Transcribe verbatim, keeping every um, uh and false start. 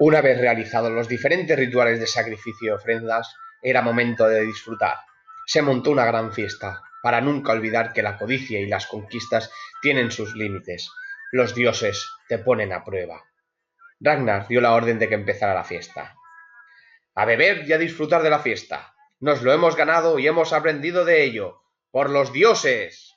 Una vez realizados los diferentes rituales de sacrificio y ofrendas, era momento de disfrutar. Se montó una gran fiesta, para nunca olvidar que la codicia y las conquistas tienen sus límites. Los dioses te ponen a prueba. Ragnar dio la orden de que empezara la fiesta. A beber y a disfrutar de la fiesta. Nos lo hemos ganado y hemos aprendido de ello. ¡Por los dioses!